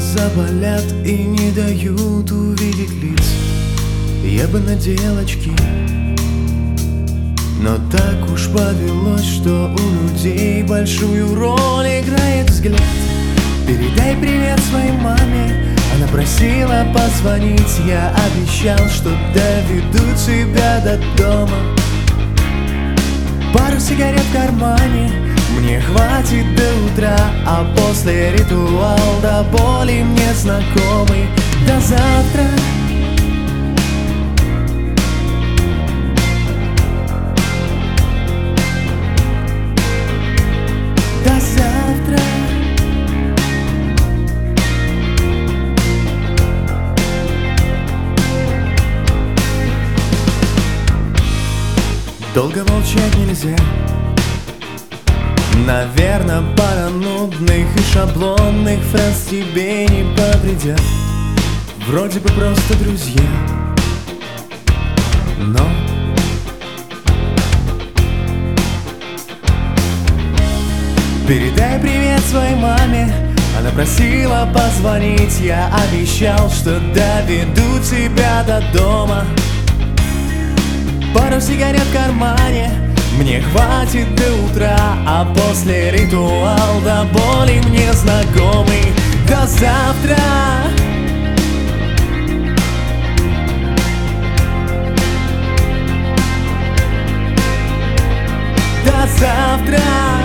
глаза болят и не дают увидеть лиц. Я бы надел очки, но так уж повелось, что у людей большую роль играет взгляд. Передай привет своей маме, она просила позвонить. Я обещал, что доведу тебя до дома. Пару сигарет в кармане мне хватит до утра, а после ритуал до боли мне знакомый. До завтра. До завтра. Долго молчать нельзя. Наверное, пара нудных и шаблонных фраз тебе не повредят. Вроде бы просто друзья, но передай привет своей маме, она просила позвонить. Я обещал, что доведу тебя до дома. Пару сигарет в кармане мне хватит до утра, а после ритуал до боли мне знакомый. До завтра. До завтра.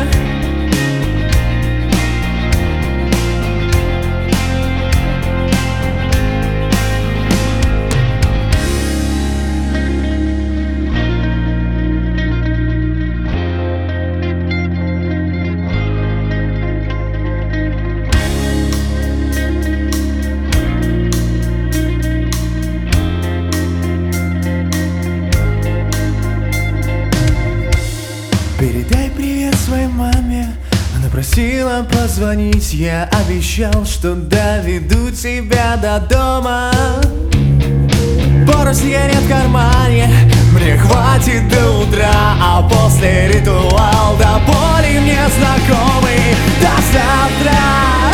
Передай привет своей маме, она просила позвонить. Я обещал, что доведу тебя до дома. Пару сигарет в кармане мне хватит до утра, а после ритуал до боли мне знакомый. До завтра.